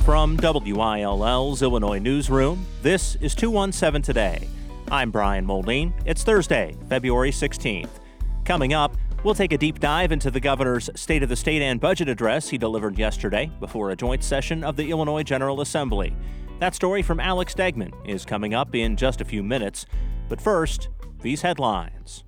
From WILL's Illinois Newsroom, this is 217 Today. I'm Brian Moldine. It's Thursday, February 16th. Coming up, we'll take a deep dive into the governor's State of the State and budget address he delivered yesterday before a joint session of the Illinois General Assembly. That story from Alex Degman is coming up in just a few minutes. But first, these headlines.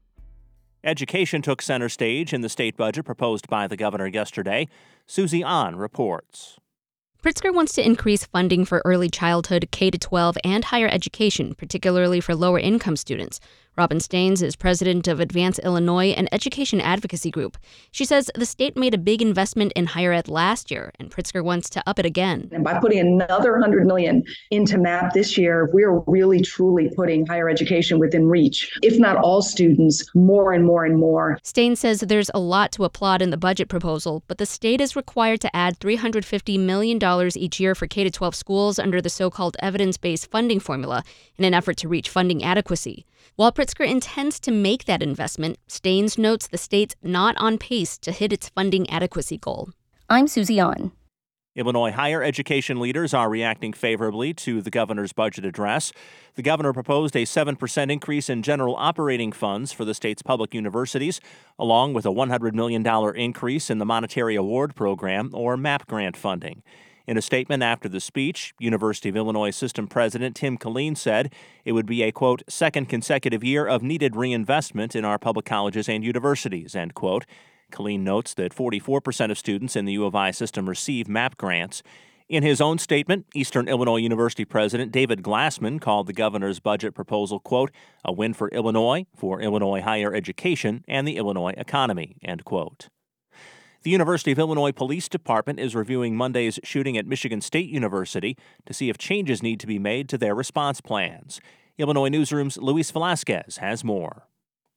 Education took center stage in the state budget proposed by the governor yesterday. Susie Ahn reports. Pritzker wants to increase funding for early childhood, K-12, and higher education, particularly for lower-income students. Robin Staines is president of Advance Illinois, an education advocacy group. She says the state made a big investment in higher ed last year, and Pritzker wants to up it again. And by putting another $100 million into MAP this year, we're really, truly putting higher education within reach. If not all students, more and more and more. Staines says there's a lot to applaud in the budget proposal, but the state is required to add $350 million each year for K-12 schools under the so-called evidence-based funding formula in an effort to reach funding adequacy. While Pritzker intends to make that investment, Staines notes the state's not on pace to hit its funding adequacy goal. I'm Susie Ahn. Illinois higher education leaders are reacting favorably to the governor's budget address. The governor proposed a 7% increase in general operating funds for the state's public universities, along with a $100 million increase in the Monetary Award Program, or MAP grant funding. In a statement after the speech, University of Illinois System President Tim Killeen said it would be a, quote, second consecutive year of needed reinvestment in our public colleges and universities, end quote. Killeen notes that 44% of students in the U of I system receive MAP grants. In his own statement, Eastern Illinois University President David Glassman called the governor's budget proposal, quote, a win for Illinois higher education, and the Illinois economy, end quote. The University of Illinois Police Department is reviewing Monday's shooting at Michigan State University to see if changes need to be made to their response plans. Illinois Newsroom's Luis Velasquez has more.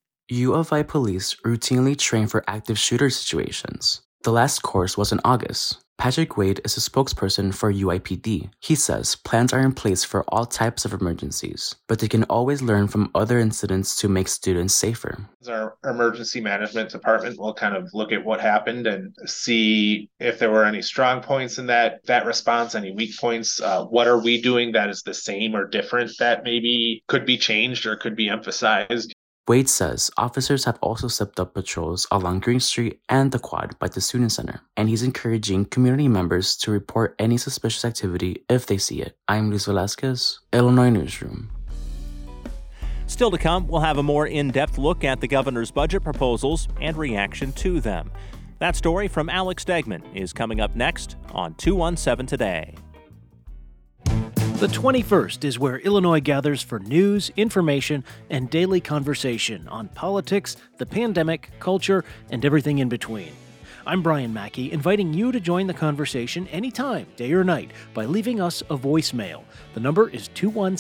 U of I police routinely train for active shooter situations. The last course was in August. Patrick Wade is a spokesperson for UIPD. He says plans are in place for all types of emergencies, but they can always learn from other incidents to make students safer. Our emergency management department will kind of look at what happened and see if there were any strong points in that response, any weak points. What are we doing that is the same or different that maybe could be changed or could be emphasized? Wade says officers have also stepped up patrols along Green Street and the Quad by the Student Center, and he's encouraging community members to report any suspicious activity if they see it. I'm Luis Velasquez, Illinois Newsroom. Still to come, we'll have a more in-depth look at the governor's budget proposals and reaction to them. That story from Alex Degman is coming up next on 217 Today. The 21st is where Illinois gathers for news, information, and daily conversation on politics, the pandemic, culture, and everything in between. I'm Brian Mackey, inviting you to join the conversation anytime, day or night, by leaving us a voicemail. The number is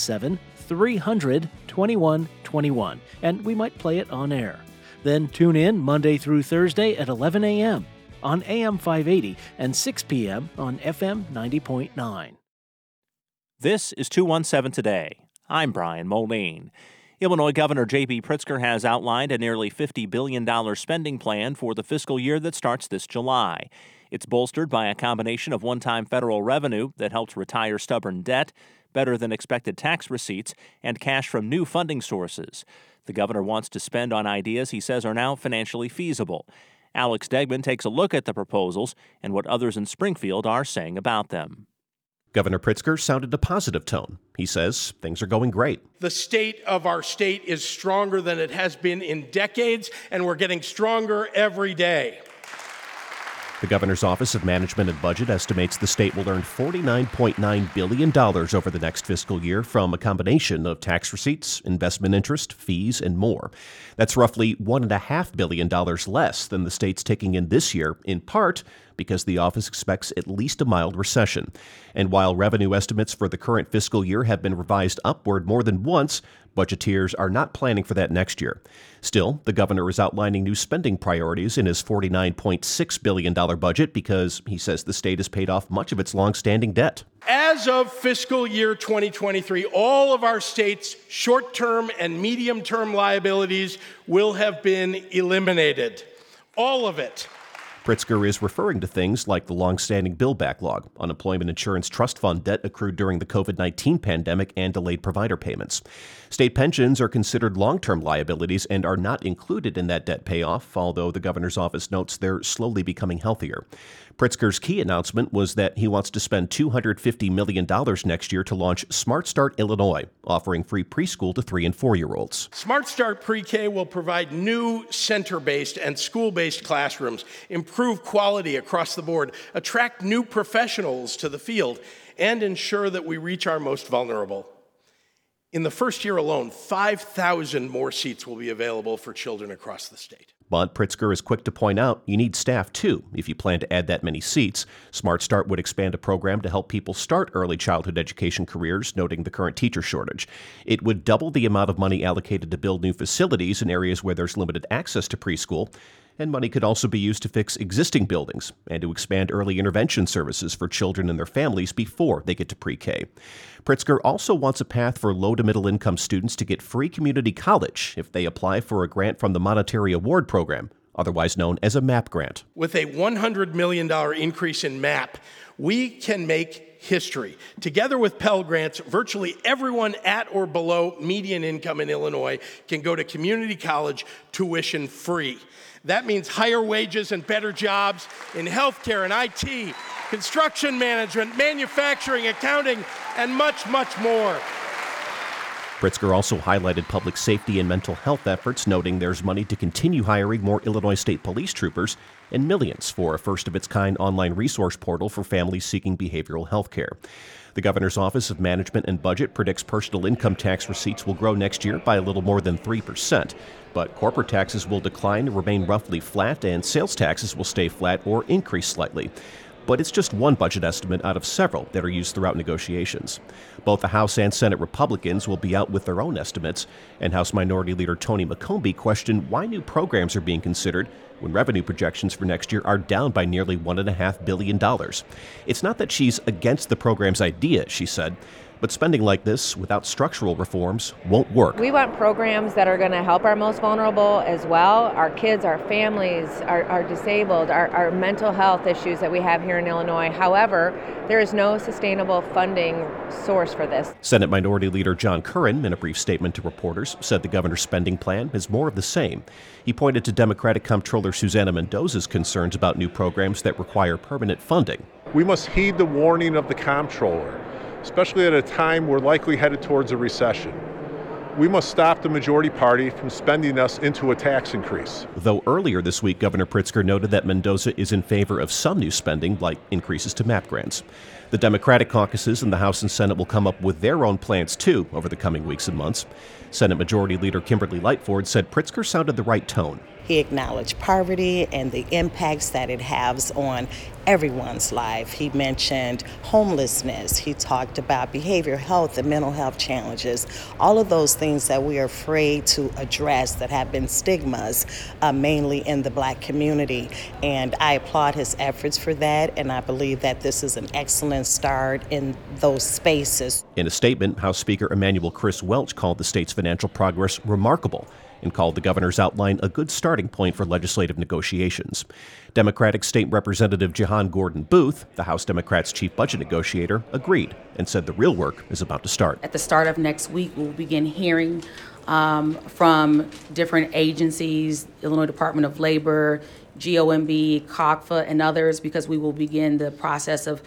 217-300-2121, and we might play it on air. Then tune in Monday through Thursday at 11 a.m. on AM 580 and 6 p.m. on FM 90.9. This is 217 Today. I'm Brian Moline. Illinois Governor J.B. Pritzker has outlined a nearly $50 billion spending plan for the fiscal year that starts this July. It's bolstered by a combination of one-time federal revenue that helps retire stubborn debt, better than expected tax receipts, and cash from new funding sources. The governor wants to spend on ideas he says are now financially feasible. Alex Degman takes a look at the proposals and what others in Springfield are saying about them. Governor Pritzker sounded a positive tone. He says things are going great. The state of our state is stronger than it has been in decades, and we're getting stronger every day. The governor's Office of Management and Budget estimates the state will earn $49.9 billion over the next fiscal year from a combination of tax receipts, investment interest, fees, and more. That's roughly $1.5 billion less than the state's taking in this year, in part because the office expects at least a mild recession. And while revenue estimates for the current fiscal year have been revised upward more than once, budgeteers are not planning for that next year. Still, the governor is outlining new spending priorities in his $49.6 billion budget because he says the state has paid off much of its longstanding debt. As of fiscal year 2023, all of our state's short-term and medium-term liabilities will have been eliminated. All of it. Pritzker is referring to things like the long-standing bill backlog, unemployment insurance trust fund debt accrued during the COVID-19 pandemic, and delayed provider payments. State pensions are considered long-term liabilities and are not included in that debt payoff, although the governor's office notes they're slowly becoming healthier. Pritzker's key announcement was that he wants to spend $250 million next year to launch Smart Start Illinois, offering free preschool to 3- and 4-year-olds. Smart Start Pre-K will provide new center-based and school-based classrooms, improve quality across the board, attract new professionals to the field, and ensure that we reach our most vulnerable. In the first year alone, 5,000 more seats will be available for children across the state. But Pritzker is quick to point out you need staff, too, if you plan to add that many seats. Smart Start would expand a program to help people start early childhood education careers, noting the current teacher shortage. It would double the amount of money allocated to build new facilities in areas where there's limited access to preschool. And money could also be used to fix existing buildings and to expand early intervention services for children and their families before they get to pre-K. Pritzker also wants a path for low to middle income students to get free community college if they apply for a grant from the Monetary Award Program, otherwise known as a MAP grant. With a $100 million increase in MAP, we can make history. Together with Pell Grants, virtually everyone at or below median income in Illinois can go to community college tuition free. That means higher wages and better jobs in healthcare and IT, construction management, manufacturing, accounting, and much, much more. Pritzker also highlighted public safety and mental health efforts, noting there's money to continue hiring more Illinois State Police troopers and millions for a first-of-its-kind online resource portal for families seeking behavioral health care. The governor's Office of Management and Budget predicts personal income tax receipts will grow next year by a little more than 3%, but corporate taxes will decline and remain roughly flat, and sales taxes will stay flat or increase slightly. But it's just one budget estimate out of several that are used throughout negotiations. Both the House and Senate Republicans will be out with their own estimates, and House Minority Leader Tony McCombie questioned why new programs are being considered when revenue projections for next year are down by nearly $1.5 billion. It's not that she's against the program's idea, she said, but spending like this without structural reforms won't work. We want programs that are going to help our most vulnerable as well, our kids, our families, our disabled, our mental health issues that we have here in Illinois. However, there is no sustainable funding source for this. Senate Minority Leader John Curran, in a brief statement to reporters, said the governor's spending plan is more of the same. He pointed to Democratic Comptroller Susana Mendoza's concerns about new programs that require permanent funding. We must heed the warning of the comptroller, especially at a time we're likely headed towards a recession. We must stop the majority party from spending us into a tax increase. Though earlier this week, Governor Pritzker noted that Mendoza is in favor of some new spending, like increases to MAP grants. The Democratic caucuses in the House and Senate will come up with their own plans, too, over the coming weeks and months. Senate Majority Leader Kimberly Lightford said Pritzker sounded the right tone. He acknowledged poverty and the impacts that it has on everyone's life. He mentioned homelessness. He talked about behavioral health and mental health challenges, all of those things that we are afraid to address that have been stigmas, mainly in the Black community. And I applaud his efforts for that, and I believe that this is an excellent start in those spaces. In a statement, House Speaker Emanuel Chris Welch called the state's financial progress remarkable and called the governor's outline a good starting point for legislative negotiations. Democratic State Representative Jahan Gordon Booth, the House Democrats' chief budget negotiator, agreed and said the real work is about to start. At the start of next week, we'll begin hearing from different agencies, Illinois Department of Labor, GOMB, COGFA, and others, because we will begin the process of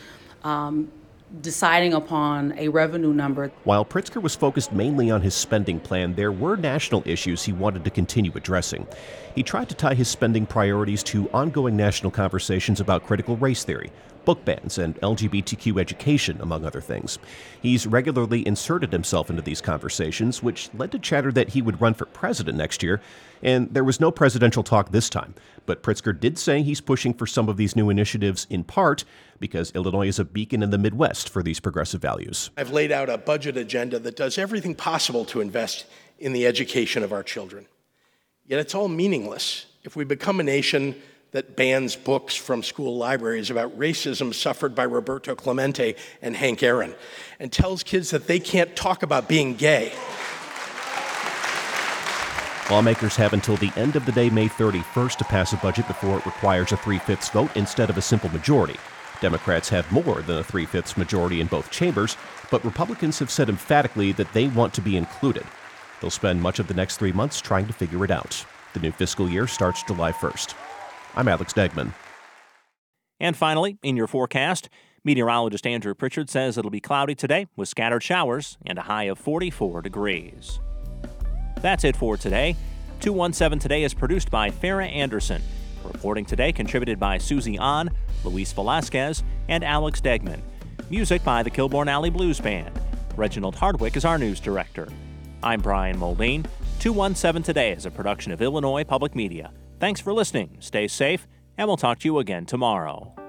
deciding upon a revenue number. While Pritzker was focused mainly on his spending plan, there were national issues he wanted to continue addressing. He tried to tie his spending priorities to ongoing national conversations about critical race theory, book bans, and LGBTQ education, among other things. He's regularly inserted himself into these conversations, which led to chatter that he would run for president next year, and there was no presidential talk this time. But Pritzker did say he's pushing for some of these new initiatives in part because Illinois is a beacon in the Midwest for these progressive values. I've laid out a budget agenda that does everything possible to invest in the education of our children. Yet it's all meaningless if we become a nation that bans books from school libraries about racism suffered by Roberto Clemente and Hank Aaron, and tells kids that they can't talk about being gay. Lawmakers have until the end of the day, May 31st, to pass a budget before it requires a 3/5 vote instead of a simple majority. Democrats have more than a 3/5 majority in both chambers, but Republicans have said emphatically that they want to be included. They'll spend much of the next 3 months trying to figure it out. The new fiscal year starts July 1st. I'm Alex Degman. And finally, in your forecast, meteorologist Andrew Pritchard says it'll be cloudy today with scattered showers and a high of 44 degrees. That's it for today. 217 Today is produced by Farah Anderson. Reporting today contributed by Susie Ahn, Luis Velasquez, and Alex Degman. Music by the Kilbourne Alley Blues Band. Reginald Hardwick is our news director. I'm Brian Mulvane. 217 Today is a production of Illinois Public Media. Thanks for listening. Stay safe, and we'll talk to you again tomorrow.